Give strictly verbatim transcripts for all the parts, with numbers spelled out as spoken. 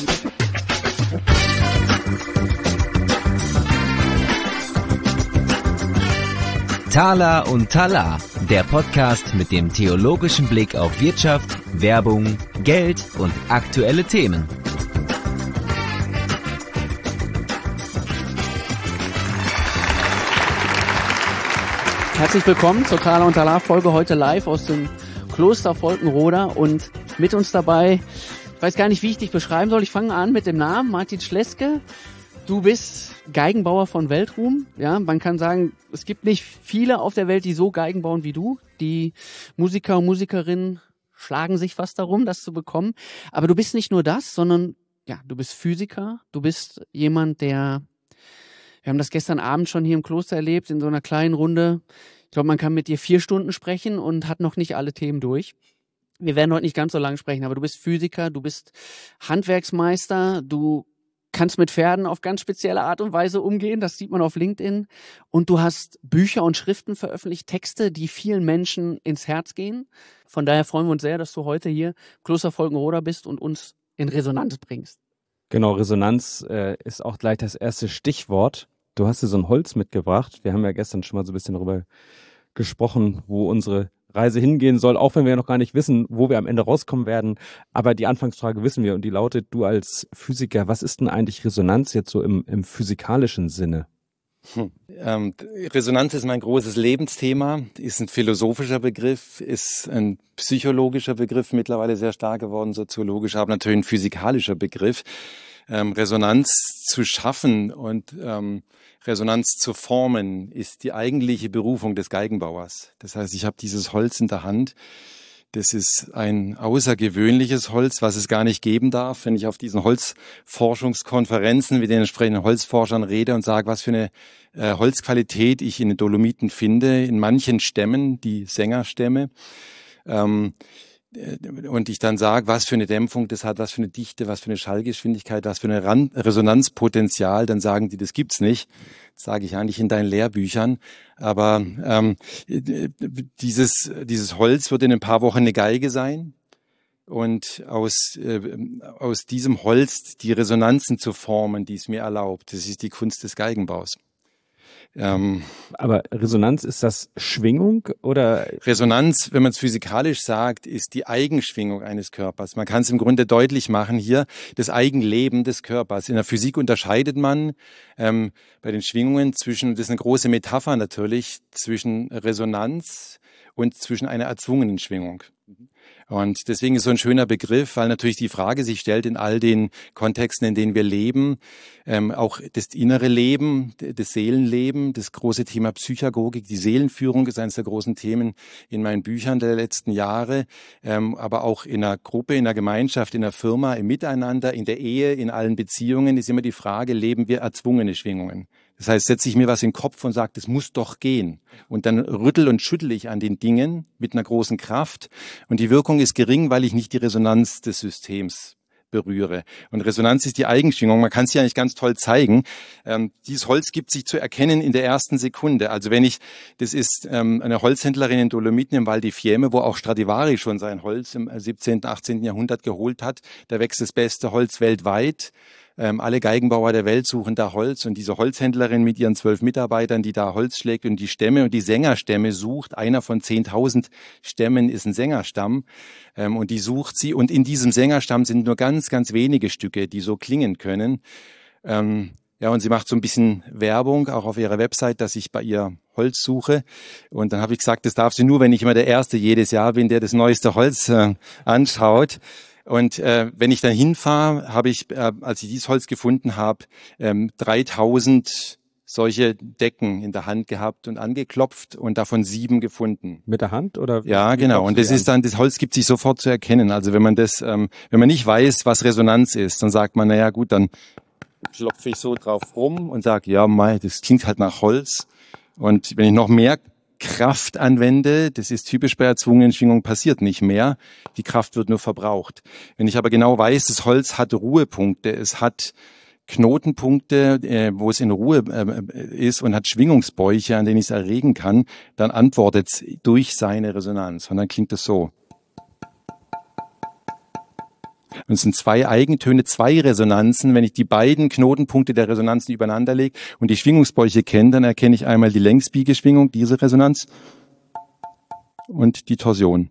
Tala und Tala, der Podcast mit dem theologischen Blick auf Wirtschaft, Werbung, Geld und aktuelle Themen. Herzlich willkommen zur Tala und Tala Folge heute live aus dem Kloster Volkenroda und mit uns dabei, ich weiß gar nicht, wie ich dich beschreiben soll, ich fange an mit dem Namen Martin Schleske. Du bist Geigenbauer von Weltruhm. Ja, man kann sagen, es gibt nicht viele auf der Welt, die so Geigen bauen wie du. Die Musiker und Musikerinnen schlagen sich fast darum, das zu bekommen. Aber du bist nicht nur das, sondern ja, du bist Physiker. Du bist jemand, der, wir haben das gestern Abend schon hier im Kloster erlebt, in so einer kleinen Runde. Ich glaube, man kann mit dir vier Stunden sprechen und hat noch nicht alle Themen durch. Wir werden heute nicht ganz so lange sprechen, aber du bist Physiker, du bist Handwerksmeister, du kannst mit Pferden auf ganz spezielle Art und Weise umgehen, das sieht man auf LinkedIn. Und du hast Bücher und Schriften veröffentlicht, Texte, die vielen Menschen ins Herz gehen. Von daher freuen wir uns sehr, dass du heute hier im Kloster Volkenroda bist und uns in Resonanz bringst. Genau, Resonanz äh, ist auch gleich das erste Stichwort. Du hast dir so ein Holz mitgebracht. Wir haben ja gestern schon mal so ein bisschen darüber gesprochen, wo unsere Reise hingehen soll, auch wenn wir noch gar nicht wissen, wo wir am Ende rauskommen werden. Aber die Anfangsfrage wissen wir und die lautet, du als Physiker, was ist denn eigentlich Resonanz jetzt so im, im physikalischen Sinne? Hm. Ähm, Resonanz ist mein großes Lebensthema, ist ein philosophischer Begriff, ist ein psychologischer Begriff, mittlerweile sehr stark geworden, soziologisch, aber natürlich ein physikalischer Begriff. Ähm, Resonanz zu schaffen und ähm, Resonanz zu formen, ist die eigentliche Berufung des Geigenbauers. Das heißt, ich habe dieses Holz in der Hand. Das ist ein außergewöhnliches Holz, was es gar nicht geben darf. Wenn ich auf diesen Holzforschungskonferenzen mit den entsprechenden Holzforschern rede und sage, was für eine äh, Holzqualität ich in den Dolomiten finde, in manchen Stämmen, die Sängerstämme, ähm, und ich dann sage, was für eine Dämpfung das hat, was für eine Dichte, was für eine Schallgeschwindigkeit, was für eine Ran- Resonanzpotenzial, dann sagen die, das gibt's nicht. Das sage ich eigentlich in deinen Lehrbüchern. Aber ähm, dieses, dieses Holz wird in ein paar Wochen eine Geige sein. Und aus, äh, aus diesem Holz die Resonanzen zu formen, die es mir erlaubt, das ist die Kunst des Geigenbaus. Ähm, Aber Resonanz, ist das Schwingung oder? Resonanz, wenn man es physikalisch sagt, ist die Eigenschwingung eines Körpers. Man kann es im Grunde deutlich machen hier, das Eigenleben des Körpers. In der Physik unterscheidet man ähm, bei den Schwingungen zwischen, das ist eine große Metapher natürlich, zwischen Resonanz und zwischen einer erzwungenen Schwingung. Und deswegen ist so ein schöner Begriff, weil natürlich die Frage sich stellt in all den Kontexten, in denen wir leben, ähm, auch das innere Leben, das Seelenleben, das große Thema Psychagogik, die Seelenführung ist eines der großen Themen in meinen Büchern der letzten Jahre, ähm, aber auch in einer Gruppe, in einer Gemeinschaft, in einer Firma, im Miteinander, in der Ehe, in allen Beziehungen ist immer die Frage, leben wir erzwungene Schwingungen? Das heißt, setze ich mir was in den Kopf und sage, das muss doch gehen. Und dann rüttel und schüttel ich an den Dingen mit einer großen Kraft. Und die Wirkung ist gering, weil ich nicht die Resonanz des Systems berühre. Und Resonanz ist die Eigenschwingung. Man kann es hier eigentlich ganz toll zeigen. Ähm, dieses Holz gibt sich zu erkennen in der ersten Sekunde. Also wenn ich, das ist ähm, eine Holzhändlerin in Dolomiten im Val di Fiemme, wo auch Stradivari schon sein Holz im siebzehnten, achtzehnten Jahrhundert geholt hat. Da wächst das beste Holz weltweit. Ähm, alle Geigenbauer der Welt suchen da Holz und diese Holzhändlerin mit ihren zwölf Mitarbeitern, die da Holz schlägt und die Stämme und die Sängerstämme sucht. Einer von zehntausend Stämmen ist ein Sängerstamm ähm, und die sucht sie. Und in diesem Sängerstamm sind nur ganz, ganz wenige Stücke, die so klingen können. Ähm, ja, und sie macht so ein bisschen Werbung, auch auf ihrer Website, dass ich bei ihr Holz suche. Und dann habe ich gesagt, das darf sie nur, wenn ich immer der Erste jedes Jahr bin, der das neueste Holz äh, anschaut. Und äh, wenn ich dann hinfahre, habe ich, äh, als ich dieses Holz gefunden habe, ähm, dreitausend solche Decken in der Hand gehabt und angeklopft und davon sieben gefunden. Mit der Hand oder? Ja, genau. Und das ist dann, das Holz gibt sich sofort zu erkennen. Also wenn man das, ähm, wenn man nicht weiß, was Resonanz ist, dann sagt man, naja gut, dann klopfe ich so drauf rum und sage, ja, mei, das klingt halt nach Holz. Und wenn ich noch mehr Kraft anwende, das ist typisch bei erzwungenen Schwingungen, passiert nicht mehr. Die Kraft wird nur verbraucht. Wenn ich aber genau weiß, das Holz hat Ruhepunkte, es hat Knotenpunkte, äh, wo es in Ruhe äh, ist und hat Schwingungsbäuche, an denen ich es erregen kann, dann antwortet es durch seine Resonanz. Und dann klingt es so. Und es sind zwei Eigentöne, zwei Resonanzen. Wenn ich die beiden Knotenpunkte der Resonanzen übereinander lege und die Schwingungsbräuche kenne, dann erkenne ich einmal die Längsbiegeschwingung, diese Resonanz, und die Torsion.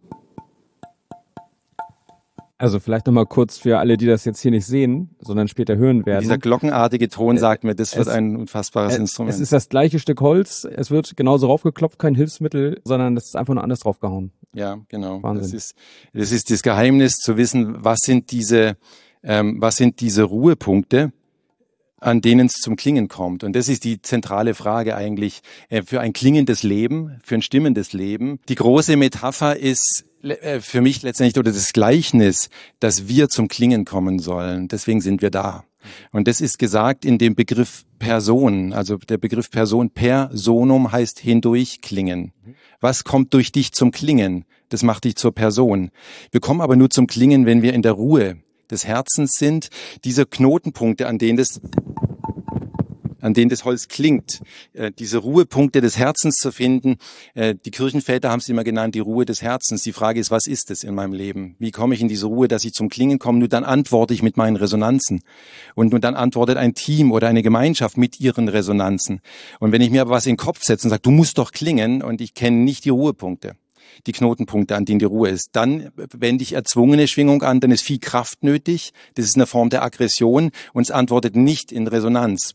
Also vielleicht nochmal kurz für alle, die das jetzt hier nicht sehen, sondern später hören werden. Dieser glockenartige Ton sagt mir, das wird es, ein unfassbares es, Instrument. Es ist das gleiche Stück Holz, es wird genauso raufgeklopft, kein Hilfsmittel, sondern es ist einfach nur anders draufgehauen. Ja, genau. Wahnsinn. Das ist, das ist das Geheimnis, zu wissen, was sind diese, ähm, was sind diese Ruhepunkte, an denen es zum Klingen kommt. Und das ist die zentrale Frage eigentlich äh, für ein klingendes Leben, für ein stimmendes Leben. Die große Metapher ist äh, für mich letztendlich oder das Gleichnis, dass wir zum Klingen kommen sollen. Deswegen sind wir da. Und das ist gesagt in dem Begriff Person. Also der Begriff Person, Personum, heißt hindurch klingen. Was kommt durch dich zum Klingen? Das macht dich zur Person. Wir kommen aber nur zum Klingen, wenn wir in der Ruhe des Herzens sind. Diese Knotenpunkte, an denen das an denen das Holz klingt, äh, diese Ruhepunkte des Herzens zu finden. Äh, die Kirchenväter haben es immer genannt, die Ruhe des Herzens. Die Frage ist, was ist es in meinem Leben? Wie komme ich in diese Ruhe, dass ich zum Klingen komme? Nur dann antworte ich mit meinen Resonanzen. Und nur dann antwortet ein Team oder eine Gemeinschaft mit ihren Resonanzen. Und wenn ich mir aber was in den Kopf setze und sage, du musst doch klingen, und ich kenne nicht die Ruhepunkte, die Knotenpunkte, an denen die Ruhe ist, dann wende ich erzwungene Schwingung an, dann ist viel Kraft nötig. Das ist eine Form der Aggression und es antwortet nicht in Resonanz.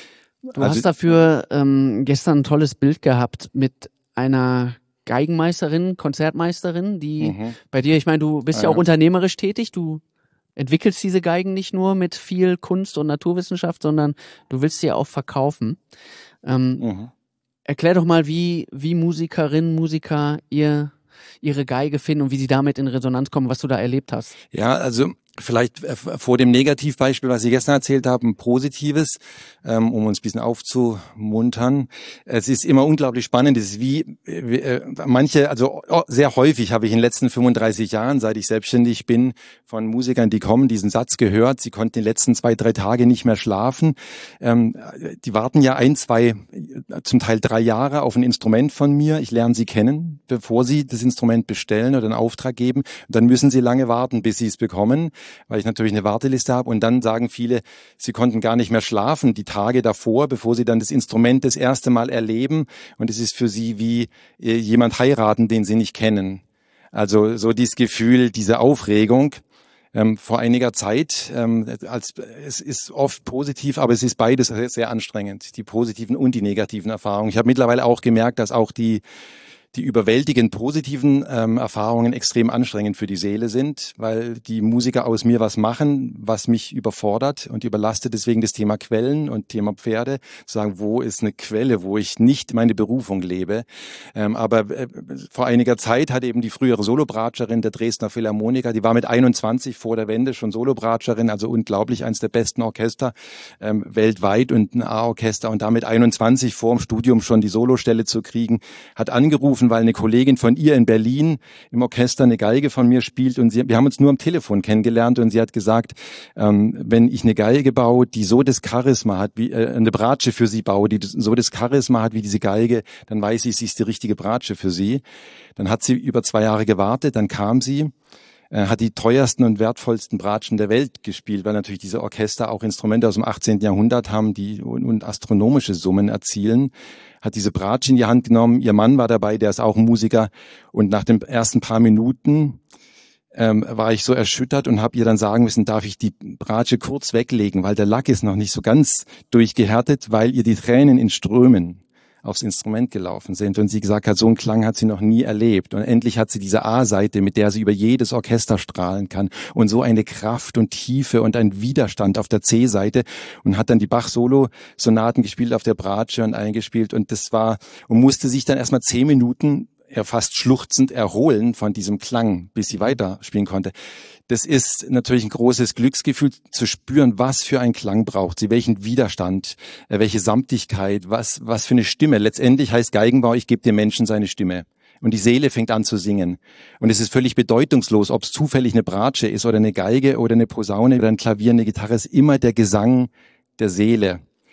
Du Also, hast dafür ähm, gestern ein tolles Bild gehabt mit einer Geigenmeisterin, Konzertmeisterin, die mhm. bei dir, ich meine, du bist ja, ja auch unternehmerisch tätig, du entwickelst diese Geigen nicht nur mit viel Kunst und Naturwissenschaft, sondern du willst sie auch verkaufen. Ähm, mhm. Erklär doch mal, wie, wie Musikerinnen, Musiker ihr, ihre Geige finden und wie sie damit in Resonanz kommen, was du da erlebt hast. Ja, also vielleicht vor dem Negativbeispiel, was ich gestern erzählt habe, ein positives, ähm, um uns ein bisschen aufzumuntern. Es ist immer unglaublich spannend. Es ist wie, wie äh, manche, also sehr häufig habe ich in den letzten fünfunddreißig Jahren, seit ich selbstständig bin, von Musikern, die kommen, diesen Satz gehört. Sie konnten die letzten zwei, drei Tage nicht mehr schlafen. Ähm, die warten ja ein, zwei, zum Teil drei Jahre auf ein Instrument von mir. Ich lerne sie kennen, bevor sie das Instrument bestellen oder einen Auftrag geben. Und dann müssen sie lange warten, bis sie es bekommen, weil ich natürlich eine Warteliste habe. Und dann sagen viele, sie konnten gar nicht mehr schlafen die Tage davor, bevor sie dann das Instrument das erste Mal erleben. Und es ist für sie wie jemand heiraten, den sie nicht kennen. Also so dieses Gefühl, diese Aufregung. Ähm, vor einiger Zeit, ähm, als, es ist oft positiv, aber es ist beides sehr, sehr anstrengend, die positiven und die negativen Erfahrungen. Ich habe mittlerweile auch gemerkt, dass auch die die überwältigend positiven ähm, Erfahrungen extrem anstrengend für die Seele sind, weil die Musiker aus mir was machen, was mich überfordert und überlastet. Deswegen das Thema Quellen und Thema Pferde, zu sagen, wo ist eine Quelle, wo ich nicht meine Berufung lebe. Ähm, aber äh, vor einiger Zeit hat eben die frühere Solobratscherin der Dresdner Philharmoniker, die war mit einundzwanzig vor der Wende schon Solobratscherin, also unglaublich, eines der besten Orchester ähm, weltweit und ein A-Orchester, und damit einundzwanzig vor dem Studium schon die Solostelle zu kriegen, hat angerufen, weil eine Kollegin von ihr in Berlin im Orchester eine Geige von mir spielt, und sie, wir haben uns nur am Telefon kennengelernt, und sie hat gesagt, ähm, wenn ich eine Geige baue, die so das Charisma hat, wie äh, eine Bratsche für sie baue, die so das Charisma hat wie diese Geige, dann weiß ich, sie ist die richtige Bratsche für sie. Dann hat sie über zwei Jahre gewartet, dann kam sie, äh, hat die teuersten und wertvollsten Bratschen der Welt gespielt, weil natürlich diese Orchester auch Instrumente aus dem achtzehnten Jahrhundert haben, die und, und astronomische Summen erzielen. Hat diese Bratsche in die Hand genommen, ihr Mann war dabei, der ist auch Musiker, und nach den ersten paar Minuten ähm, war ich so erschüttert und habe ihr dann sagen müssen, darf ich die Bratsche kurz weglegen, weil der Lack ist noch nicht so ganz durchgehärtet, weil ihr die Tränen in Strömen aufs Instrument gelaufen sind, und sie gesagt hat, so einen Klang hat sie noch nie erlebt, und endlich hat sie diese A-Seite, mit der sie über jedes Orchester strahlen kann, und so eine Kraft und Tiefe und ein Widerstand auf der C-Seite, und hat dann die Bach-Solo-Sonaten gespielt auf der Bratsche und eingespielt, und das war, und musste sich dann erstmal zehn Minuten er fast schluchzend erholen von diesem Klang, bis sie weiterspielen konnte. Das ist natürlich ein großes Glücksgefühl, zu spüren, was für ein Klang braucht sie, welchen Widerstand, welche Samtigkeit, was, was für eine Stimme. Letztendlich heißt Geigenbau, ich gebe dem Menschen seine Stimme. Und die Seele fängt an zu singen. Und es ist völlig bedeutungslos, ob es zufällig eine Bratsche ist oder eine Geige oder eine Posaune oder ein Klavier, eine Gitarre, ist immer der Gesang der Seele.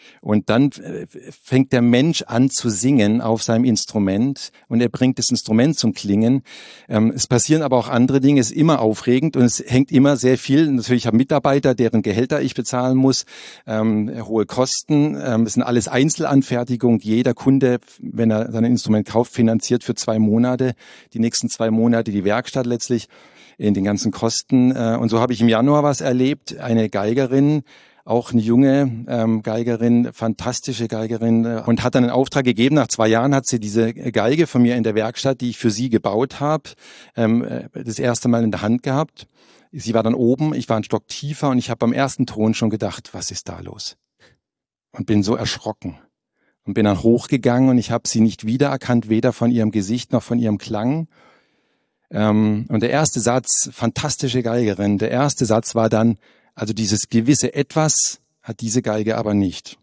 Und dann fängt der Mensch an zu singen auf seinem Instrument und er bringt das Instrument zum Klingen. Ähm, es passieren aber auch andere Dinge, es ist immer aufregend und es hängt immer sehr viel. Natürlich habe ich Mitarbeiter, deren Gehälter ich bezahlen muss, ähm, hohe Kosten. Ähm, es sind alles Einzelanfertigungen. Jeder Kunde, wenn er sein Instrument kauft, finanziert für zwei Monate, die nächsten zwei Monate die Werkstatt letztlich in den ganzen Kosten. Äh, und so habe ich im Januar was erlebt. Eine Geigerin, auch eine junge ähm, Geigerin, fantastische Geigerin, äh, und hat dann einen Auftrag gegeben. Nach zwei Jahren hat sie diese Geige von mir in der Werkstatt, die ich für sie gebaut habe, ähm, das erste Mal in der Hand gehabt. Sie war dann oben, ich war einen Stock tiefer und ich habe beim ersten Ton schon gedacht, was ist da los? Und bin so erschrocken und bin dann hochgegangen und ich habe sie nicht wiedererkannt, weder von ihrem Gesicht noch von ihrem Klang. Ähm, und der erste Satz, fantastische Geigerin, der erste Satz war dann, also dieses gewisse Etwas hat diese Geige aber nicht.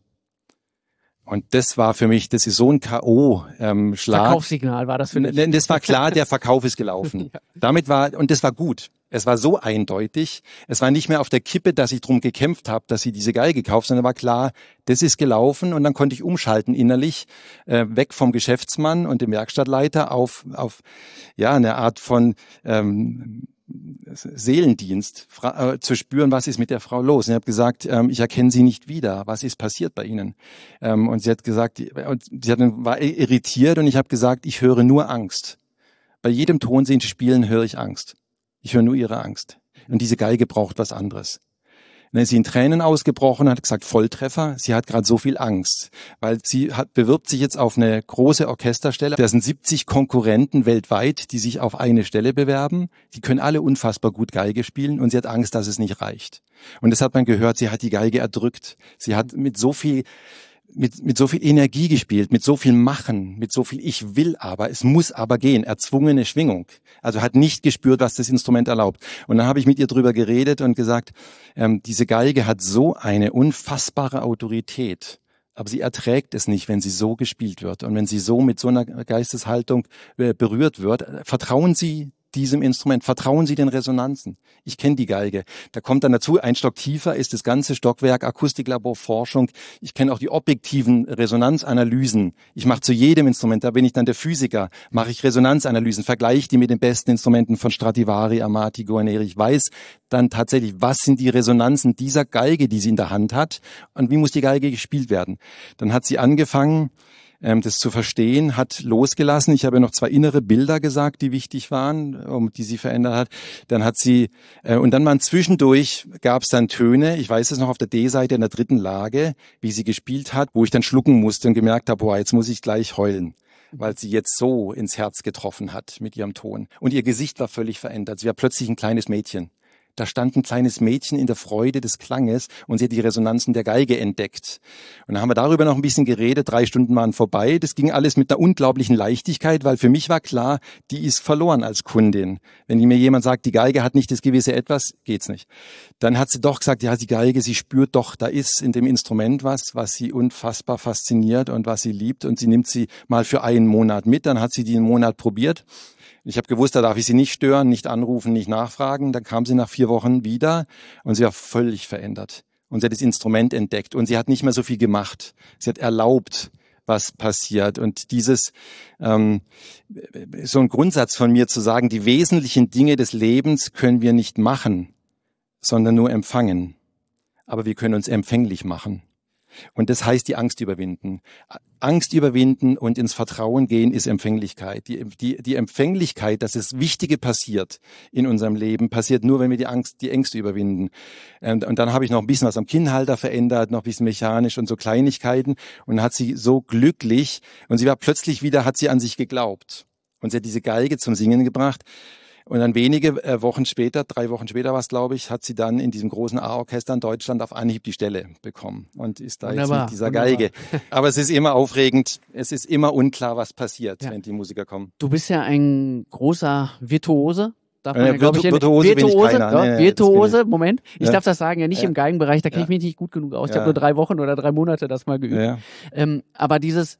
Und das war für mich, das ist so ein K O-Schlag. Verkaufssignal war das für dich? Das war klar, der Verkauf ist gelaufen. Ja. Damit war, und das war gut. Es war so eindeutig. Es war nicht mehr auf der Kippe, dass ich drum gekämpft habe, dass sie diese Geige kauft, sondern war klar, das ist gelaufen und dann konnte ich umschalten innerlich, äh, weg vom Geschäftsmann und dem Werkstattleiter auf, auf, ja, eine Art von, ähm, Seelendienst, fra- äh, zu spüren, was ist mit der Frau los. Und ich habe gesagt, ähm, ich erkenne sie nicht wieder. Was ist passiert bei Ihnen? Ähm, und sie hat gesagt, und sie hat, war irritiert und ich habe gesagt, ich höre nur Angst. Bei jedem Ton, den Sie spielen, höre ich Angst. Ich höre nur Ihre Angst. Und diese Geige braucht was anderes. Und dann ist sie in Tränen ausgebrochen und hat gesagt, Volltreffer, sie hat gerade so viel Angst, weil sie hat, bewirbt sich jetzt auf eine große Orchesterstelle. Da sind siebzig Konkurrenten weltweit, die sich auf eine Stelle bewerben. Die können alle unfassbar gut Geige spielen und sie hat Angst, dass es nicht reicht. Und das hat man gehört, sie hat die Geige erdrückt. Sie hat mit so viel mit mit so viel Energie gespielt, mit so viel Machen, mit so viel Ich will aber, es muss aber gehen, erzwungene Schwingung. Also hat nicht gespürt, was das Instrument erlaubt. Und dann habe ich mit ihr drüber geredet und gesagt, ähm, diese Geige hat so eine unfassbare Autorität, aber sie erträgt es nicht, wenn sie so gespielt wird und wenn sie so mit so einer Geisteshaltung äh, berührt wird. Vertrauen Sie diesem Instrument, vertrauen Sie den Resonanzen. Ich kenne die Geige. Da kommt dann dazu, ein Stock tiefer ist das ganze Stockwerk Akustiklabor Forschung. Ich kenne auch die objektiven Resonanzanalysen. Ich mache zu jedem Instrument, da bin ich dann der Physiker, mache ich Resonanzanalysen, vergleiche die mit den besten Instrumenten von Stradivari, Amati, Guarneri. Ich weiß dann tatsächlich, was sind die Resonanzen dieser Geige, die sie in der Hand hat und wie muss die Geige gespielt werden. Dann hat sie angefangen, das zu verstehen, hat losgelassen. Ich habe noch zwei innere Bilder gesagt, die wichtig waren, um die sie verändert hat. Dann hat sie, äh, und dann mal zwischendurch gab es dann Töne, ich weiß es noch auf der D-Seite in der dritten Lage, wie sie gespielt hat, wo ich dann schlucken musste und gemerkt habe, boah, jetzt muss ich gleich heulen, weil sie jetzt so ins Herz getroffen hat mit ihrem Ton. Und ihr Gesicht war völlig verändert. Sie war plötzlich ein kleines Mädchen. Da stand ein kleines Mädchen in der Freude des Klanges und sie hat die Resonanzen der Geige entdeckt. Und dann haben wir darüber noch ein bisschen geredet, drei Stunden waren vorbei. Das ging alles mit einer unglaublichen Leichtigkeit, weil für mich war klar, die ist verloren als Kundin. Wenn mir jemand sagt, die Geige hat nicht das gewisse Etwas, geht's nicht. Dann hat sie doch gesagt, ja, die Geige, sie spürt doch, da ist in dem Instrument was, was sie unfassbar fasziniert und was sie liebt. Und sie nimmt sie mal für einen Monat mit. Dann hat sie die einen Monat probiert. Ich habe gewusst, da darf ich sie nicht stören, nicht anrufen, nicht nachfragen. Dann kam sie nach vier Wochen wieder und sie war völlig verändert. Und sie hat das Instrument entdeckt und sie hat nicht mehr so viel gemacht. Sie hat erlaubt, was passiert. Und dieses, ähm, so ein Grundsatz von mir zu sagen, die wesentlichen Dinge des Lebens können wir nicht machen, sondern nur empfangen. Aber wir können uns empfänglich machen. Und das heißt, die Angst überwinden. Angst überwinden und ins Vertrauen gehen ist Empfänglichkeit. Die, die, die Empfänglichkeit, dass das Wichtige passiert in unserem Leben, passiert nur, wenn wir die Angst, die Ängste überwinden. Und, und dann habe ich noch ein bisschen was am Kinnhalter verändert, noch ein bisschen mechanisch und so Kleinigkeiten. Und dann hat sie so glücklich und sie war plötzlich wieder, hat sie an sich geglaubt. Und sie hat diese Geige zum Singen gebracht. Und dann wenige äh, Wochen später, drei Wochen später war es, glaube ich, hat sie dann in diesem großen A-Orchester in Deutschland auf Anhieb die Stelle bekommen und ist da wunderbar, jetzt mit dieser wunderbar. Geige. Aber es ist immer aufregend, es ist immer unklar, was passiert, ja. wenn die Musiker kommen. Du bist ja ein großer Virtuose. Darf man äh, ja, glaube ich, Virtuose, Virtuose, bin ich keiner. ja, nee, nee, Virtuose, Moment. Ich ja. darf das sagen, ja nicht ja. im Geigenbereich, da kenne ja. ich mich nicht gut genug aus. Ich ja. habe nur drei Wochen oder drei Monate das mal geübt. Ja. Ähm, aber dieses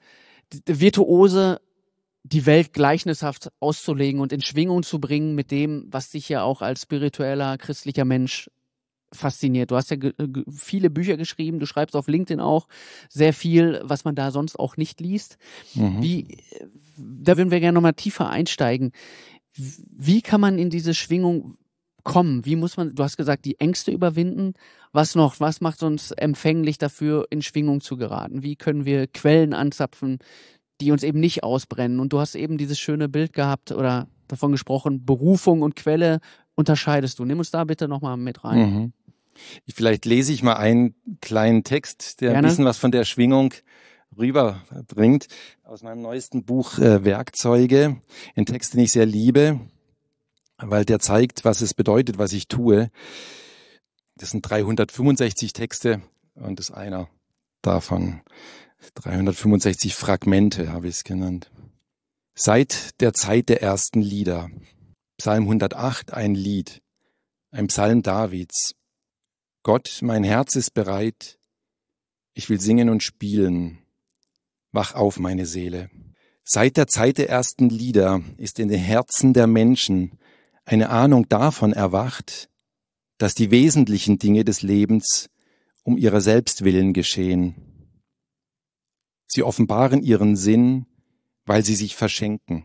Virtuose, die Welt gleichnishaft auszulegen und in Schwingung zu bringen mit dem, was dich ja auch als spiritueller, christlicher Mensch fasziniert? Du hast ja ge- ge- viele Bücher geschrieben, du schreibst auf LinkedIn auch sehr viel, was man da sonst auch nicht liest. Mhm. Wie, da würden wir gerne nochmal tiefer einsteigen. Wie kann man in diese Schwingung kommen? Wie muss man, du hast gesagt, die Ängste überwinden. Was noch? Was macht uns empfänglich dafür, in Schwingung zu geraten? Wie können wir Quellen anzapfen, die uns eben nicht ausbrennen? Und du hast eben dieses schöne Bild gehabt oder davon gesprochen, Berufung und Quelle unterscheidest du. Nimm uns da bitte nochmal mit rein. Mhm. Ich, vielleicht lese ich mal einen kleinen Text, der Gerne. ein bisschen was von der Schwingung rüberbringt. Aus meinem neuesten Buch äh, Werkzeuge. Ein Text, den ich sehr liebe, weil der zeigt, was es bedeutet, was ich tue. Das sind dreihundertfünfundsechzig Texte und das ist einer davon. dreihundertfünfundsechzig Fragmente habe ich es genannt. Seit der Zeit der ersten Lieder. Psalm hundertacht, ein Lied. Ein Psalm Davids. Gott, mein Herz ist bereit. Ich will singen und spielen. Wach auf, meine Seele. Seit der Zeit der ersten Lieder ist in den Herzen der Menschen eine Ahnung davon erwacht, dass die wesentlichen Dinge des Lebens um ihrer selbst willen geschehen. Sie offenbaren ihren Sinn, weil sie sich verschenken.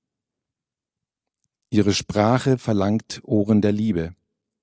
Ihre Sprache verlangt Ohren der Liebe.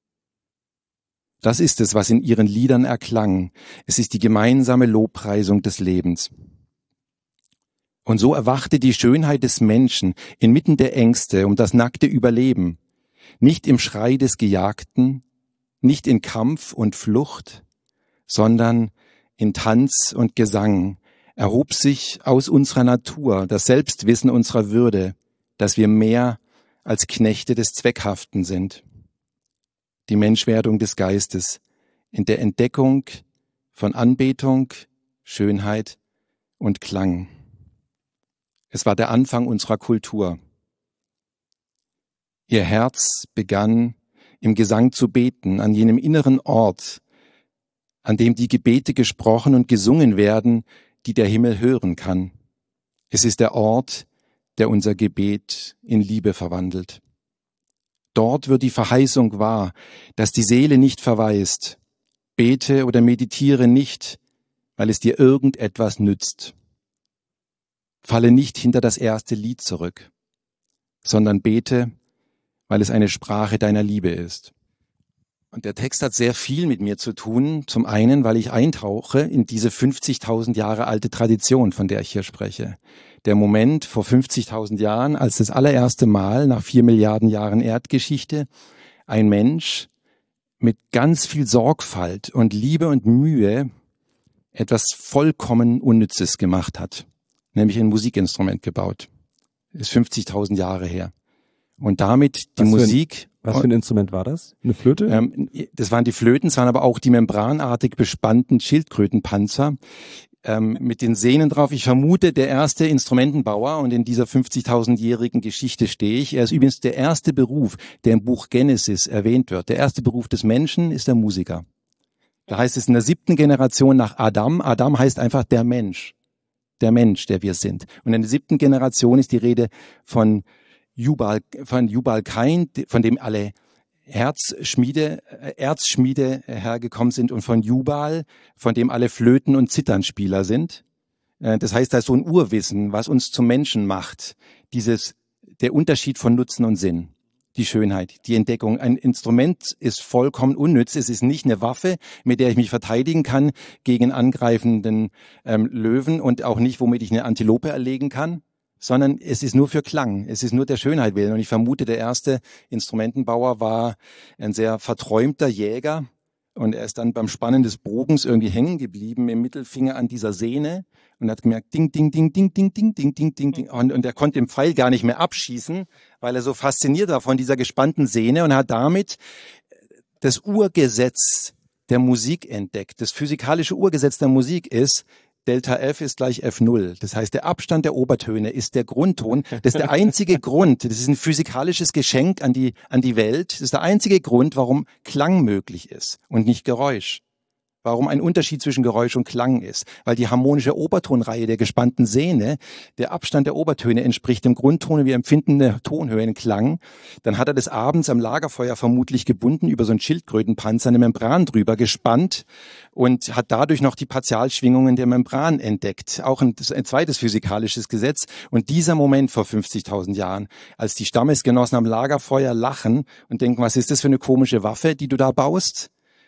Das ist es, was in ihren Liedern erklang. Es ist die gemeinsame Lobpreisung des Lebens. Und so erwachte die Schönheit des Menschen inmitten der Ängste um das nackte Überleben, nicht im Schrei des Gejagten, nicht in Kampf und Flucht, sondern in Tanz und Gesang erhob sich aus unserer Natur das Selbstwissen unserer Würde, dass wir mehr als Knechte des Zweckhaften sind. Die Menschwerdung des Geistes in der Entdeckung von Anbetung, Schönheit und Klang. Es war der Anfang unserer Kultur. Ihr Herz begann im Gesang zu beten, an jenem inneren Ort, an dem die Gebete gesprochen und gesungen werden, die der Himmel hören kann. Es ist der Ort, der unser Gebet in Liebe verwandelt. Dort wird die Verheißung wahr, dass die Seele nicht verwaist. Bete oder meditiere nicht, weil es dir irgendetwas nützt. Falle nicht hinter das erste Lied zurück, sondern bete, weil es eine Sprache deiner Liebe ist. Und der Text hat sehr viel mit mir zu tun. Zum einen, weil ich eintauche in diese fünfzigtausend Jahre alte Tradition, von der ich hier spreche. Der Moment vor fünfzigtausend Jahren, als das allererste Mal nach vier Milliarden Jahren Erdgeschichte ein Mensch mit ganz viel Sorgfalt und Liebe und Mühe etwas vollkommen Unnützes gemacht hat, nämlich ein Musikinstrument gebaut. Das ist fünfzigtausend Jahre her. Und damit die Was für ein- Musik... Was für ein Instrument war das? Eine Flöte? Ähm, das waren die Flöten, es waren aber auch die membranartig bespannten Schildkrötenpanzer ähm, mit den Sehnen drauf. Ich vermute, der erste Instrumentenbauer, und in dieser fünfzigtausendjährigen Geschichte stehe ich. Er ist übrigens der erste Beruf, der im Buch Genesis erwähnt wird. Der erste Beruf des Menschen ist der Musiker. Da heißt es in der siebten Generation nach Adam. Adam heißt einfach der Mensch. Der Mensch, der wir sind. Und in der siebten Generation ist die Rede von Jubal, von Jubal Kain, von dem alle Herzschmiede, Erzschmiede hergekommen sind, und von Jubal, von dem alle Flöten- und Zitternspieler sind. Das heißt, da ist so ein Urwissen, was uns zum Menschen macht. Dieses, der Unterschied von Nutzen und Sinn. Die Schönheit, die Entdeckung. Ein Instrument ist vollkommen unnütz. Es ist nicht eine Waffe, mit der ich mich verteidigen kann gegen angreifenden ähm, Löwen, und auch nicht, womit ich eine Antilope erlegen kann, sondern es ist nur für Klang, es ist nur der Schönheit willen. Und ich vermute, der erste Instrumentenbauer war ein sehr verträumter Jäger, und er ist dann beim Spannen des Bogens irgendwie hängen geblieben im Mittelfinger an dieser Sehne und hat gemerkt, ding, ding, ding, ding, ding, ding, ding, ding, ding, ding. Und, und er konnte den Pfeil gar nicht mehr abschießen, weil er so fasziniert war von dieser gespannten Sehne, und hat damit das Urgesetz der Musik entdeckt. Das physikalische Urgesetz der Musik ist, Delta F ist gleich F null. Das heißt, der Abstand der Obertöne ist der Grundton. Das ist der einzige Grund. Das ist ein physikalisches Geschenk an die, an die Welt. Das ist der einzige Grund, warum Klang möglich ist und nicht Geräusch. Warum ein Unterschied zwischen Geräusch und Klang ist. Weil die harmonische Obertonreihe der gespannten Sehne, der Abstand der Obertöne entspricht dem Grundton, wir empfinden eine Tonhöhe, einen Klang. Dann hat er des Abends am Lagerfeuer vermutlich gebunden, über so einen Schildkrötenpanzer eine Membran drüber gespannt und hat dadurch noch die Partialschwingungen der Membran entdeckt. Auch ein, ein zweites physikalisches Gesetz. Und dieser Moment vor fünfzigtausend Jahren, als die Stammesgenossen am Lagerfeuer lachen und denken, was ist das für eine komische Waffe, die du da baust?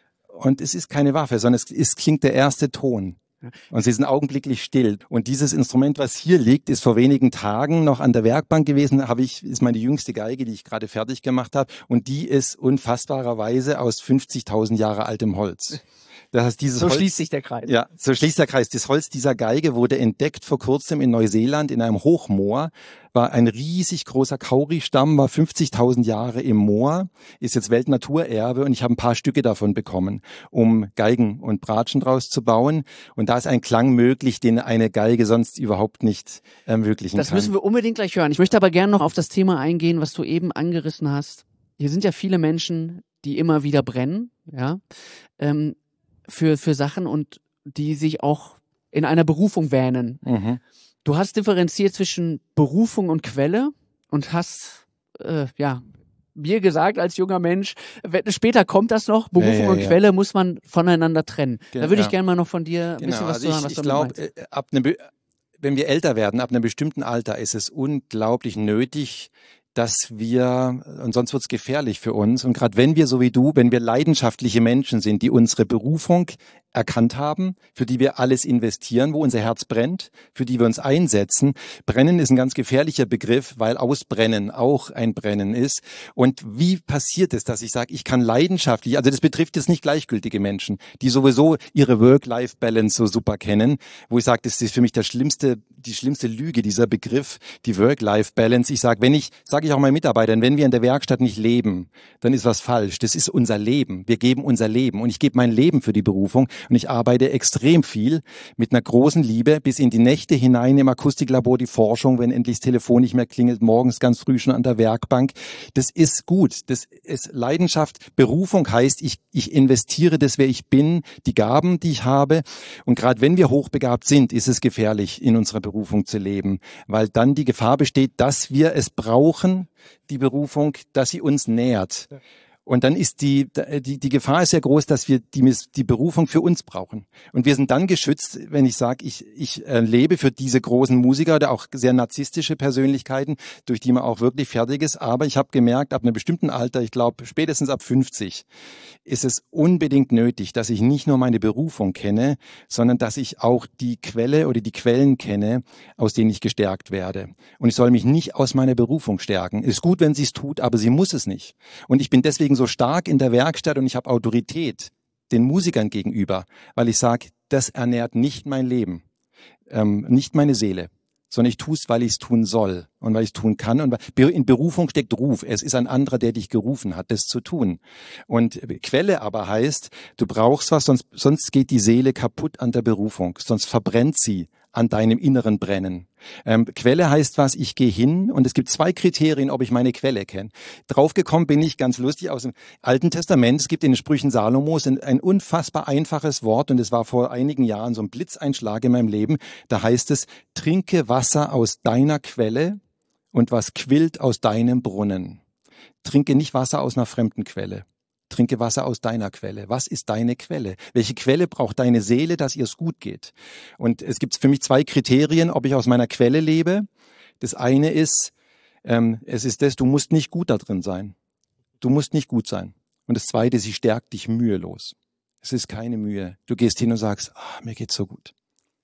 Und es ist keine Waffe, sondern es, es klingt der erste Ton. Und sie sind augenblicklich still. Und dieses Instrument, was hier liegt, ist vor wenigen Tagen noch an der Werkbank gewesen. Habe ich, ist meine jüngste Geige, die ich gerade fertig gemacht habe. Und die ist unfassbarerweise aus fünfzigtausend Jahre altem Holz. Das heißt, dieses so Holz, schließt sich der Kreis. Ja, so schließt der Kreis. Das Holz dieser Geige wurde entdeckt vor kurzem in Neuseeland in einem Hochmoor. War ein riesig großer Kauristamm, war fünfzigtausend Jahre im Moor, ist jetzt Weltnaturerbe und ich habe ein paar Stücke davon bekommen, um Geigen und Bratschen draus zu bauen. Und da ist ein Klang möglich, den eine Geige sonst überhaupt nicht ermöglichen Das kann. müssen wir unbedingt gleich hören. Ich möchte aber gerne noch auf das Thema eingehen, was du eben angerissen hast. Hier sind ja viele Menschen, die immer wieder brennen, ja, ähm, für, für Sachen und die sich auch in einer Berufung wähnen. Mhm. Du hast differenziert zwischen Berufung und Quelle und hast, äh, ja, mir gesagt als junger Mensch, wenn, später kommt das noch, Berufung ja, ja, und ja. Quelle muss man voneinander trennen. Ge- Da würde ich ja. gerne mal noch von dir ein Genau, bisschen was also zu hören, ich, was ich du glaube, meinst. äh, ab einem, wenn wir älter werden, ab einem bestimmten Alter, ist es unglaublich nötig, dass wir, und sonst wird's gefährlich für uns, und gerade wenn wir so wie du, wenn wir leidenschaftliche Menschen sind, die unsere Berufung erkannt haben, für die wir alles investieren, wo unser Herz brennt, für die wir uns einsetzen. Brennen ist ein ganz gefährlicher Begriff, weil Ausbrennen auch ein Brennen ist. Und wie passiert es, dass ich sage, ich kann leidenschaftlich, also das betrifft jetzt nicht gleichgültige Menschen, die sowieso ihre Work-Life-Balance so super kennen, wo ich sage, das ist für mich der schlimmste, die schlimmste Lüge, dieser Begriff, die Work-Life-Balance. Ich sage, wenn ich, sage ich auch meinen Mitarbeitern, wenn wir in der Werkstatt nicht leben, dann ist was falsch. Das ist unser Leben. Wir geben unser Leben und ich gebe mein Leben für die Berufung. Und ich arbeite extrem viel mit einer großen Liebe bis in die Nächte hinein im Akustiklabor, die Forschung, wenn endlich das Telefon nicht mehr klingelt, morgens ganz früh schon an der Werkbank. Das ist gut. Das ist Leidenschaft. Berufung heißt, ich, ich investiere das, wer ich bin, die Gaben, die ich habe. Und gerade wenn wir hochbegabt sind, ist es gefährlich, in unserer Berufung zu leben, weil dann die Gefahr besteht, dass wir es brauchen, die Berufung, dass sie uns nährt. Ja. Und dann ist die, die, die Gefahr ist sehr groß, dass wir die, die Berufung für uns brauchen. Und wir sind dann geschützt, wenn ich sage, ich, ich äh, lebe für diese großen Musiker oder auch sehr narzisstische Persönlichkeiten, durch die man auch wirklich fertig ist. Aber ich habe gemerkt, ab einem bestimmten Alter, ich glaube spätestens ab fünfzig, ist es unbedingt nötig, dass ich nicht nur meine Berufung kenne, sondern dass ich auch die Quelle oder die Quellen kenne, aus denen ich gestärkt werde. Und ich soll mich nicht aus meiner Berufung stärken. Ist gut, wenn sie es tut, aber sie muss es nicht. Und ich bin deswegen so stark in der Werkstatt und ich habe Autorität den Musikern gegenüber, weil ich sage, das ernährt nicht mein Leben, ähm, nicht meine Seele, sondern ich tue es, weil ich es tun soll und weil ich es tun kann. Und in Berufung steckt Ruf. Es ist ein anderer, der dich gerufen hat, das zu tun. Und Quelle aber heißt, du brauchst was, sonst, sonst geht die Seele kaputt an der Berufung, sonst verbrennt sie an deinem inneren Brennen. Ähm, Quelle heißt was, ich gehe hin und es gibt zwei Kriterien, ob ich meine Quelle kenne. Draufgekommen bin ich, ganz lustig, aus dem Alten Testament. Es gibt in den Sprüchen Salomos ein, ein unfassbar einfaches Wort und es war vor einigen Jahren so ein Blitzeinschlag in meinem Leben. Da heißt es, trinke Wasser aus deiner Quelle und was quillt aus deinem Brunnen. Trinke nicht Wasser aus einer fremden Quelle. Trinke Wasser aus deiner Quelle. Was ist deine Quelle? Welche Quelle braucht deine Seele, dass ihr es gut geht? Und es gibt für mich zwei Kriterien, ob ich aus meiner Quelle lebe. Das eine ist, ähm, es ist das, du musst nicht gut da drin sein. Du musst nicht gut sein. Und das zweite, sie stärkt dich mühelos. Es ist keine Mühe. Du gehst hin und sagst, ah, mir geht's so gut.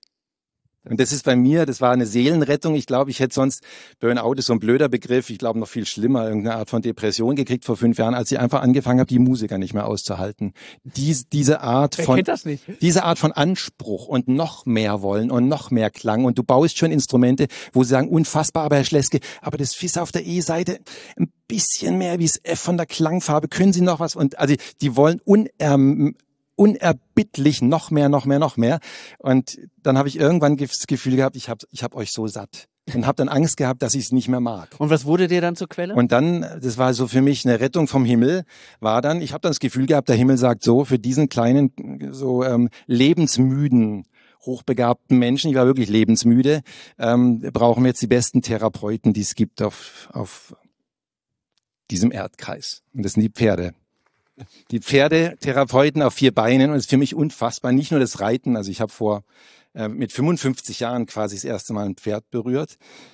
Und das ist bei mir, das war eine Seelenrettung. Ich glaube, ich hätte sonst, Burnout ist so ein blöder Begriff, ich glaube noch viel schlimmer, irgendeine Art von Depression gekriegt vor fünf Jahren, als ich einfach angefangen habe, die Musiker nicht mehr auszuhalten. Dies, diese Art Wer von, kennt das nicht? diese Art von Anspruch und noch mehr wollen und noch mehr Klang. Und du baust schon Instrumente, wo sie sagen, unfassbar, aber Herr Schleske, aber das Fis auf der E-Seite, ein bisschen mehr wie das F von der Klangfarbe, können Sie noch was? Und also die wollen unerm unerbittlich noch mehr, noch mehr, noch mehr. Und dann habe ich irgendwann das Gefühl gehabt, ich habe ich hab euch so satt. und habe dann Angst gehabt, dass ich es nicht mehr mag. Und was wurde dir dann zur Quelle? Und dann, das war so für mich eine Rettung vom Himmel, war dann, ich habe dann das Gefühl gehabt, der Himmel sagt so, für diesen kleinen, so ähm, lebensmüden, hochbegabten Menschen, ich war wirklich lebensmüde, ähm, brauchen wir jetzt die besten Therapeuten, die es gibt auf, auf diesem Erdkreis. Und das sind die Pferde. Die Pferdetherapeuten auf vier Beinen, und es ist für mich unfassbar, nicht nur das Reiten, also ich habe vor äh, mit fünfundfünfzig Jahren quasi das erste Mal ein Pferd berührt,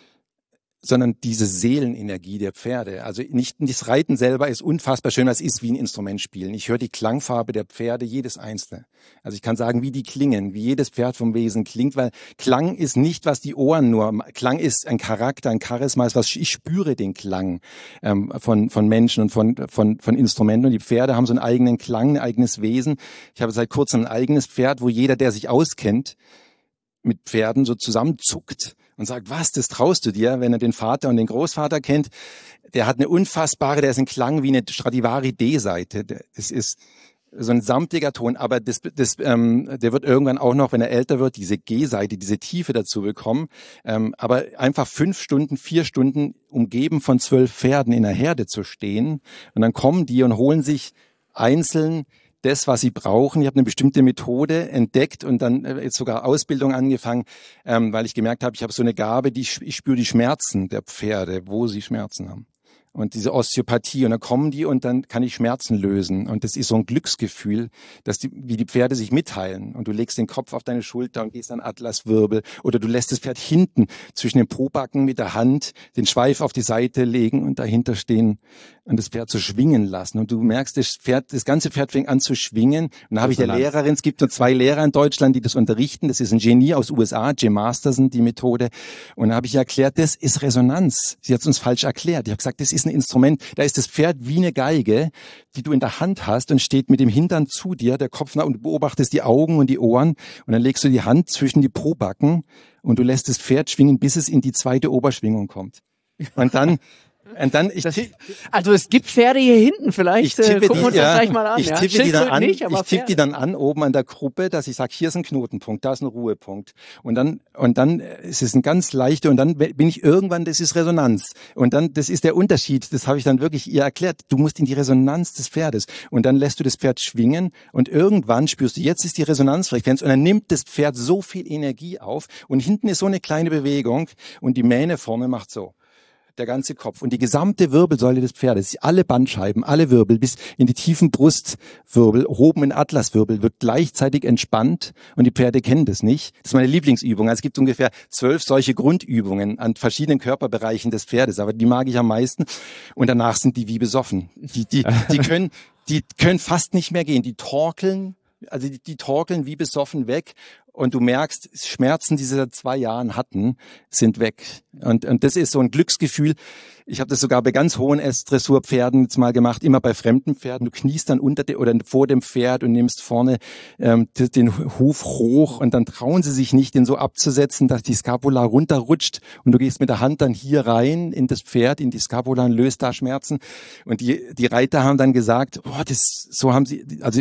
sondern diese Seelenenergie der Pferde. Also nicht das Reiten selber ist unfassbar schön, das ist wie ein Instrument spielen. Ich höre die Klangfarbe der Pferde, jedes einzelne. Also ich kann sagen, wie die klingen, wie jedes Pferd vom Wesen klingt, weil Klang ist nicht, was die Ohren nur, Klang ist ein Charakter, ein Charisma, ist was, ich spüre den Klang ähm, von von Menschen und von von von Instrumenten, und die Pferde haben so einen eigenen Klang, ein eigenes Wesen. Ich habe seit kurzem ein eigenes Pferd, wo jeder, der sich auskennt mit Pferden, so zusammenzuckt und sagt, was, das traust du dir, wenn er den Vater und den Großvater kennt. Der hat eine unfassbare, der ist ein Klang wie eine Stradivari D-Seite. Es ist so ein samtiger Ton, aber das, das, ähm, der wird irgendwann auch noch, wenn er älter wird, diese G-Seite, diese Tiefe dazu bekommen. Ähm, aber einfach fünf Stunden, vier Stunden umgeben von zwölf Pferden in der Herde zu stehen, und dann kommen die und holen sich einzeln das, was sie brauchen. Ich habe eine bestimmte Methode entdeckt und dann jetzt sogar Ausbildung angefangen, ähm, weil ich gemerkt habe, ich habe so eine Gabe, die ich spüre die Schmerzen der Pferde, wo sie Schmerzen haben. Und diese Osteopathie, und dann kommen die und dann kann ich Schmerzen lösen. Und das ist so ein Glücksgefühl, dass die, wie die Pferde sich mitteilen. Und du legst den Kopf auf deine Schulter und gehst an Atlaswirbel. Oder du lässt das Pferd hinten zwischen den Pobacken mit der Hand den Schweif auf die Seite legen und dahinter stehen und das Pferd so schwingen lassen. Und du merkst, das Pferd, das ganze Pferd fängt an zu schwingen. Und dann habe ich der Lehrerin, es gibt nur zwei Lehrer in Deutschland, die das unterrichten. Das ist ein Genie aus U S A, Jim Masterson, die Methode. Und dann habe ich erklärt, das ist Resonanz. Sie hat es uns falsch erklärt. Ich habe gesagt, das ist ein Instrument, da ist das Pferd wie eine Geige, die du in der Hand hast, und steht mit dem Hintern zu dir, der Kopf nach, und du beobachtest die Augen und die Ohren, und dann legst du die Hand zwischen die Probacken und du lässt das Pferd schwingen, bis es in die zweite Oberschwingung kommt. Und dann Und dann, ich, das, also es gibt Pferde hier hinten, vielleicht ich äh, gucken wir uns die, das ja, gleich mal an. Ich ja. tippe, die dann an, nicht, ich tippe die dann an oben an der Gruppe, dass ich sage, hier ist ein Knotenpunkt, da ist ein Ruhepunkt. Und dann, und dann ist es ein ganz leichter, und dann bin ich irgendwann, das ist Resonanz. Und dann, das ist der Unterschied, das habe ich dann wirklich ihr erklärt. Du musst in die Resonanz des Pferdes. Und dann lässt du das Pferd schwingen, und irgendwann spürst du, jetzt ist die Resonanzfrequenz, und dann nimmt das Pferd so viel Energie auf, und hinten ist so eine kleine Bewegung, und die Mähne vorne macht so. Der ganze Kopf und die gesamte Wirbelsäule des Pferdes, alle Bandscheiben, alle Wirbel bis in die tiefen Brustwirbel, oben in Atlaswirbel, wird gleichzeitig entspannt, und die Pferde kennen das nicht. Das ist meine Lieblingsübung. Also es gibt ungefähr zwölf solche Grundübungen an verschiedenen Körperbereichen des Pferdes, aber die mag ich am meisten. Und danach sind die wie besoffen. Die, die, die können, die können fast nicht mehr gehen. Die torkeln, also die, die torkeln wie besoffen weg. Und du merkst, Schmerzen, die sie seit zwei Jahren hatten, sind weg. Und, und das ist so ein Glücksgefühl. Ich habe das sogar bei ganz hohen S-Dressurpferden jetzt mal gemacht, immer bei fremden Pferden. Du kniest dann unter de, oder vor dem Pferd und nimmst vorne ähm, den Huf hoch, und dann trauen sie sich nicht, den so abzusetzen, dass die Scapula runterrutscht, und du gehst mit der Hand dann hier rein in das Pferd, in die Scapula, und löst da Schmerzen. Und die, die Reiter haben dann gesagt, boah, das, so haben sie, also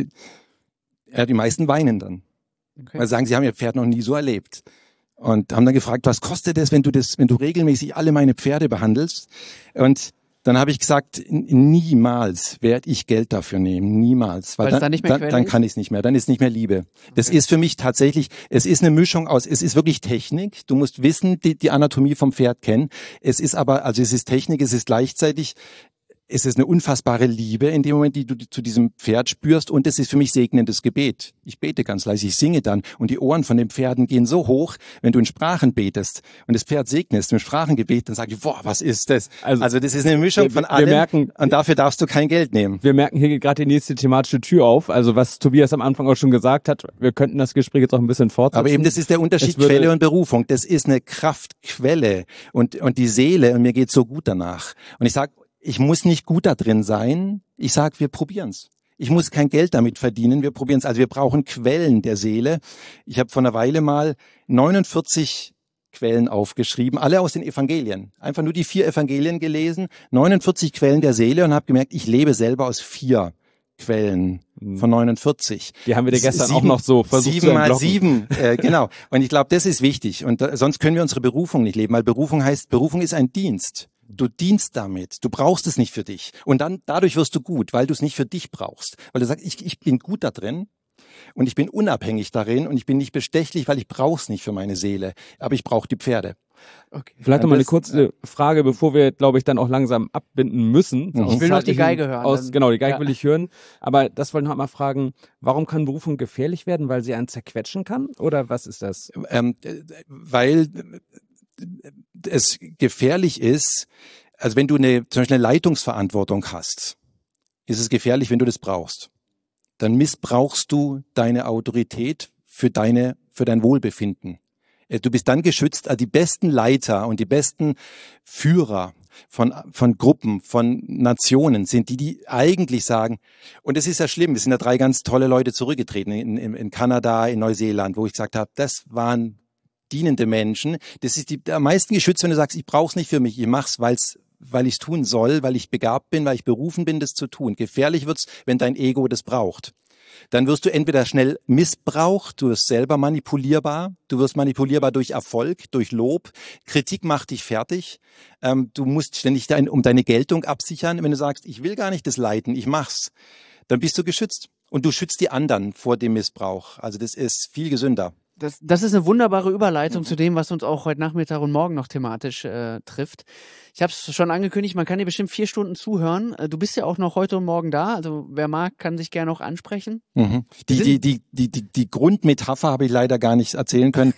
ja, die meisten weinen dann. Okay. Weil sagen, sie haben ihr Pferd noch nie so erlebt. Und haben dann gefragt, was kostet es, wenn du das, wenn du regelmäßig alle meine Pferde behandelst? Und dann habe ich gesagt, niemals werde ich Geld dafür nehmen, niemals. Weil, weil dann, dann, nicht mehr dann, dann kann ich es nicht mehr, dann ist nicht mehr Liebe. Das okay. ist für mich tatsächlich, es ist eine Mischung aus, es ist wirklich Technik. Du musst wissen, die, die Anatomie vom Pferd kennen. Es ist aber, also es ist Technik, es ist gleichzeitig, es ist eine unfassbare Liebe in dem Moment, die du zu diesem Pferd spürst, und es ist für mich segnendes Gebet. Ich bete ganz leise, ich singe dann, und die Ohren von den Pferden gehen so hoch, wenn du in Sprachen betest und das Pferd segnest im Sprachengebet, dann sage ich, boah, was ist das? Also, also das ist eine Mischung wir, von allem, wir merken, und dafür darfst du kein Geld nehmen. Wir merken, hier geht gerade die nächste thematische Tür auf, also was Tobias am Anfang auch schon gesagt hat, wir könnten das Gespräch jetzt auch ein bisschen fortsetzen. Aber eben, das ist der Unterschied Quelle und Berufung, das ist eine Kraftquelle, und, und die Seele, und mir geht's so gut danach. Und ich sage, ich muss nicht gut da drin sein. Ich sage, wir probieren's. Ich muss kein Geld damit verdienen. Wir probieren's. Also wir brauchen Quellen der Seele. Ich habe vor einer Weile mal neunundvierzig Quellen aufgeschrieben, alle aus den Evangelien. Einfach nur die vier Evangelien gelesen, neunundvierzig Quellen der Seele, und habe gemerkt, ich lebe selber aus vier Quellen von neunundvierzig. Die haben wir dir gestern sieben, auch noch so versucht sieben zu mal entlocken. sieben, äh, genau. Und ich glaube, das ist wichtig. Und da, sonst können wir unsere Berufung nicht leben, weil Berufung heißt, Berufung ist ein Dienst. Du dienst damit. Du brauchst es nicht für dich. Und dann, dadurch wirst du gut, weil du es nicht für dich brauchst. Weil du sagst, ich, ich bin gut da drin. Und ich bin unabhängig darin und ich bin nicht bestechlich, weil ich brauche es nicht für meine Seele. Aber ich brauche die Pferde. Okay. Vielleicht noch mal eine Das- kurze Frage, bevor wir, glaube ich, dann auch langsam abbinden müssen. Mhm. Aus Ich will noch die zeitlichen- Geige hören, Aus, dann- genau, die Geige ja. will ich hören. Aber das wollte ich noch mal fragen, warum kann Berufung gefährlich werden? Weil sie einen zerquetschen kann? Oder was ist das? Ähm, äh, weil äh, es gefährlich ist, also wenn du eine, zum Beispiel eine Leitungsverantwortung hast, ist es gefährlich, wenn du das brauchst. Dann missbrauchst du deine Autorität für deine, für dein Wohlbefinden. Äh, Du bist dann geschützt, also die besten Leiter und die besten Führer von, von Gruppen, von Nationen sind die, die eigentlich sagen, und es ist ja schlimm, es sind ja drei ganz tolle Leute zurückgetreten in, in, in Kanada, in Neuseeland, wo ich gesagt habe, das waren dienende Menschen. Das ist die, am meisten geschützt, wenn du sagst, ich brauch's nicht für mich, ich mach's, weil's, weil ich es tun soll, weil ich begabt bin, weil ich berufen bin, das zu tun. Gefährlich wird's, wenn dein Ego das braucht. Dann wirst du entweder schnell missbraucht, du wirst selber manipulierbar, du wirst manipulierbar durch Erfolg, durch Lob, Kritik macht dich fertig, ähm, du musst ständig dein, um deine Geltung absichern. Wenn du sagst, ich will gar nicht das leiten, ich mach's, dann bist du geschützt. Und du schützt die anderen vor dem Missbrauch. Also das ist viel gesünder. Das, das ist eine wunderbare Überleitung zu dem, was uns auch heute Nachmittag und morgen noch thematisch äh, trifft. Ich habe es schon angekündigt, man kann dir bestimmt vier Stunden zuhören. Äh, Du bist ja auch noch heute und morgen da, also wer mag, kann sich gerne auch ansprechen. Mhm. Die, die, die, die, die, die Grundmetapher habe ich leider gar nicht erzählen können.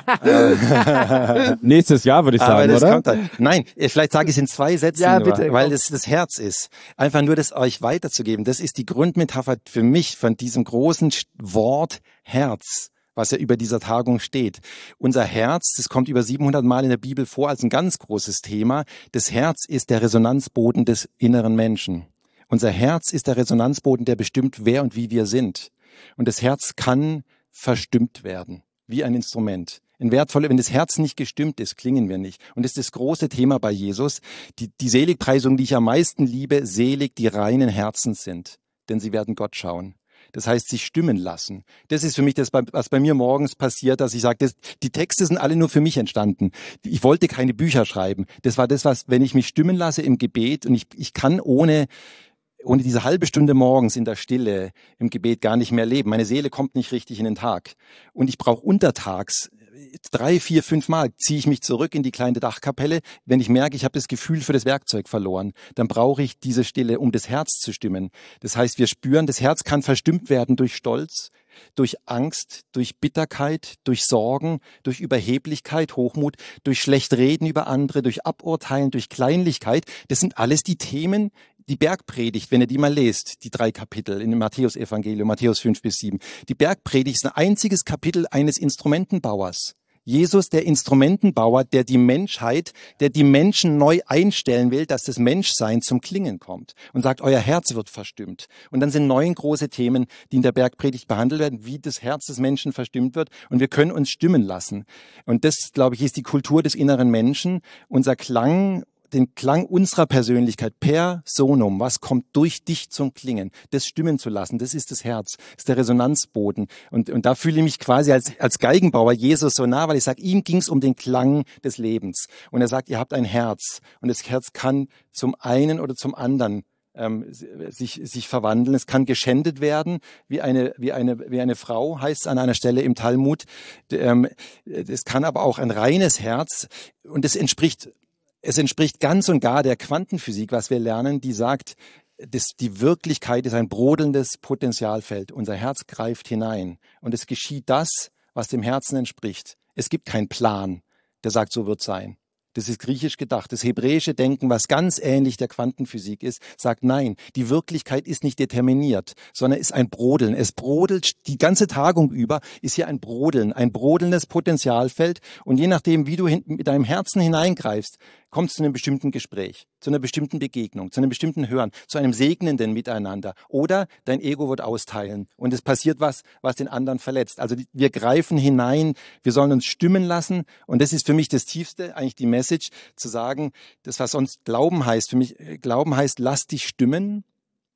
Nächstes Jahr, würde ich Aber sagen, das oder? kommt dann. Nein, vielleicht sage ich es in zwei Sätzen, Ja, nur, bitte, weil komm. das das Herz ist. Einfach nur das euch weiterzugeben. Das ist die Grundmetapher für mich von diesem großen Wort Herz, was ja über dieser Tagung steht. Unser Herz, das kommt über siebenhundert Mal in der Bibel vor als ein ganz großes Thema. Das Herz ist der Resonanzboden des inneren Menschen. Unser Herz ist der Resonanzboden, der bestimmt, wer und wie wir sind. Und das Herz kann verstimmt werden, wie ein Instrument. Ein wertvoller, wenn das Herz nicht gestimmt ist, klingen wir nicht. Und das ist das große Thema bei Jesus. Die, die Seligpreisung, die ich am meisten liebe, selig die reinen Herzens sind, denn sie werden Gott schauen. Das heißt, sich stimmen lassen. Das ist für mich das, was bei mir morgens passiert, dass ich sage, das, die Texte sind alle nur für mich entstanden. Ich wollte keine Bücher schreiben. Das war das, was, wenn ich mich stimmen lasse im Gebet und ich, ich kann ohne, ohne diese halbe Stunde morgens in der Stille im Gebet gar nicht mehr leben. Meine Seele kommt nicht richtig in den Tag. Und ich brauche untertags drei, vier, fünf Mal ziehe ich mich zurück in die kleine Dachkapelle. Wenn ich merke, ich habe das Gefühl für das Werkzeug verloren, dann brauche ich diese Stille, um das Herz zu stimmen. Das heißt, wir spüren, das Herz kann verstimmt werden durch Stolz, durch Angst, durch Bitterkeit, durch Sorgen, durch Überheblichkeit, Hochmut, durch Schlechtreden über andere, durch Aburteilen, durch Kleinlichkeit. Das sind alles die Themen, die Bergpredigt, wenn ihr die mal lest, die drei Kapitel in dem Matthäus-Evangelium, Matthäus fünf bis sieben. Die Bergpredigt ist ein einziges Kapitel eines Instrumentenbauers. Jesus, der Instrumentenbauer, der die Menschheit, der die Menschen neu einstellen will, dass das Menschsein zum Klingen kommt und sagt, euer Herz wird verstimmt. Und dann sind neun große Themen, die in der Bergpredigt behandelt werden, wie das Herz des Menschen verstimmt wird. Und wir können uns stimmen lassen. Und das, glaube ich, ist die Kultur des inneren Menschen. Unser Klang, den Klang unserer Persönlichkeit, Personum, was kommt durch dich zum Klingen, das stimmen zu lassen, das ist das Herz, das ist der Resonanzboden. Und, und da fühle ich mich quasi als, als Geigenbauer Jesus so nah, weil ich sage, ihm ging es um den Klang des Lebens. Und er sagt, ihr habt ein Herz und das Herz kann zum einen oder zum anderen ähm, sich, sich verwandeln. Es kann geschändet werden, wie eine, wie eine, wie eine Frau, heißt es an einer Stelle im Talmud. Ähm, es kann aber auch ein reines Herz und es entspricht Es entspricht ganz und gar der Quantenphysik, was wir lernen, die sagt, das, die Wirklichkeit ist ein brodelndes Potentialfeld. Unser Herz greift hinein und es geschieht das, was dem Herzen entspricht. Es gibt keinen Plan, der sagt, so wird es sein. Das ist griechisch gedacht. Das hebräische Denken, was ganz ähnlich der Quantenphysik ist, sagt nein, die Wirklichkeit ist nicht determiniert, sondern ist ein Brodeln. Es brodelt die ganze Tagung über, ist hier ein Brodeln, ein brodelndes Potentialfeld. Und je nachdem, wie du mit deinem Herzen hineingreifst, kommst zu einem bestimmten Gespräch, zu einer bestimmten Begegnung, zu einem bestimmten Hören, zu einem segnenden Miteinander. Oder dein Ego wird austeilen und es passiert was, was den anderen verletzt. Also wir greifen hinein, wir sollen uns stimmen lassen. Und das ist für mich das Tiefste, eigentlich die Message, zu sagen, das, was sonst Glauben heißt. Für mich, Glauben heißt, lass dich stimmen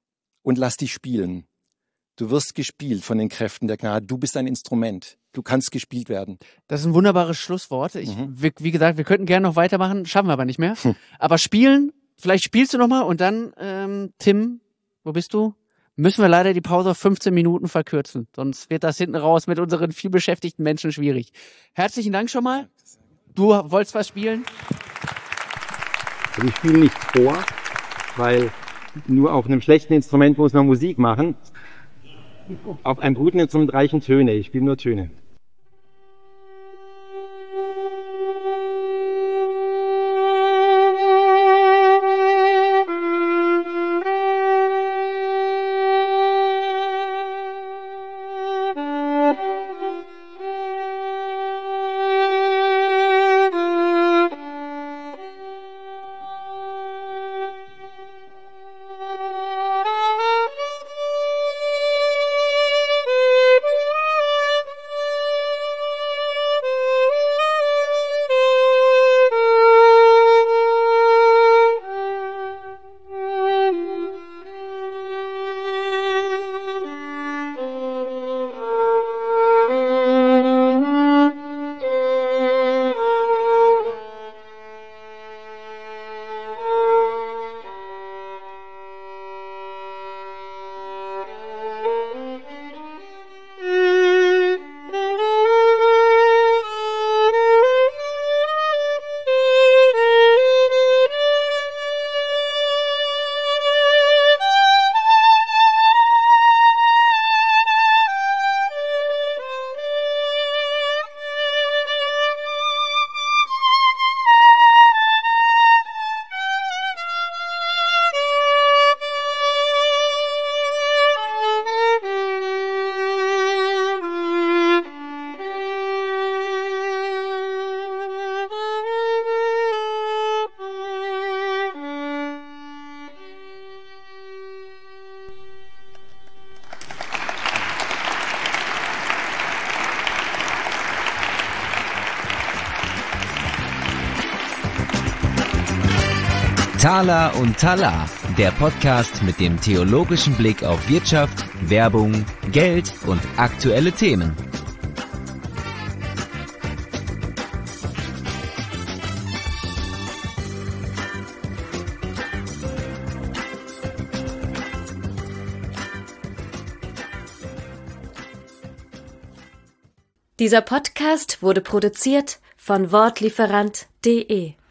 und lass dich spielen. Du wirst gespielt von den Kräften der Gnade. Du bist ein Instrument. Du kannst gespielt werden. Das ist ein wunderbares Schlusswort. Ich, Mhm. wie, wie gesagt, wir könnten gerne noch weitermachen, schaffen wir aber nicht mehr. Hm. Aber spielen, vielleicht spielst du noch mal und dann, ähm, Tim, wo bist du? Müssen wir leider die Pause auf fünfzehn Minuten verkürzen. Sonst wird das hinten raus mit unseren viel beschäftigten Menschen schwierig. Herzlichen Dank schon mal. Du wolltest was spielen? Also ich spiele nicht vor, weil nur auf einem schlechten Instrument muss man Musik machen. Auf einem guten Instrument reichen Töne. Ich spiele nur Töne. Thaler und Talar, der Podcast mit dem theologischen Blick auf Wirtschaft, Werbung, Geld und aktuelle Themen. Dieser Podcast wurde produziert von Wortlieferant punkt de.